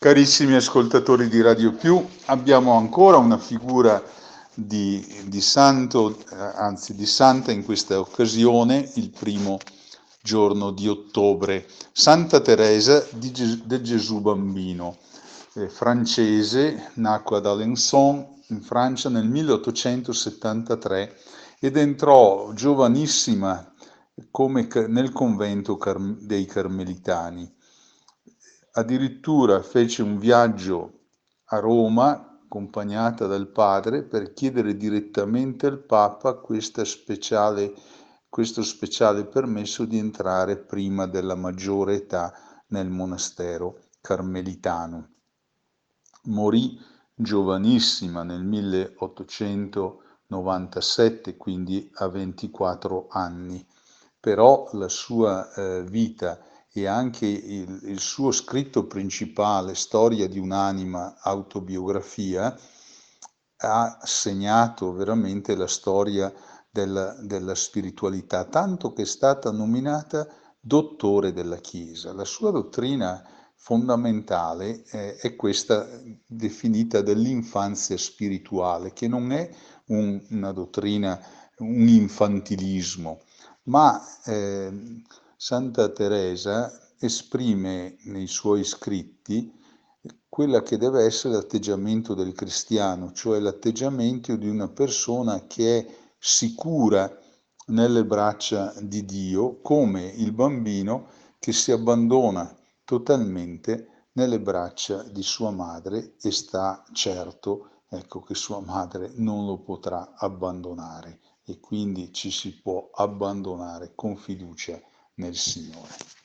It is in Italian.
Carissimi ascoltatori di Radio Più, abbiamo ancora una figura di santo, anzi di santa in questa occasione, il primo giorno di ottobre, Santa Teresa del Gesù Bambino, francese, nacque ad Alençon in Francia nel 1873 ed entrò giovanissima nel convento dei Carmelitani. Addirittura fece un viaggio a Roma, accompagnata dal padre, per chiedere direttamente al Papa questo speciale permesso di entrare prima della maggiore età nel monastero carmelitano. Morì giovanissima nel 1897, quindi a 24 anni, però la sua vita e anche il suo scritto principale, Storia di un'anima, autobiografia, ha segnato veramente la storia della spiritualità, tanto che è stata nominata dottore della Chiesa. La sua dottrina fondamentale è questa definita dell'infanzia spirituale, che non è una dottrina, un infantilismo, ma Santa Teresa esprime nei suoi scritti quella che deve essere l'atteggiamento del cristiano, cioè l'atteggiamento di una persona che è sicura nelle braccia di Dio, come il bambino che si abbandona totalmente nelle braccia di sua madre e sta certo, ecco, che sua madre non lo potrà abbandonare e quindi ci si può abbandonare con fiducia nel Signore.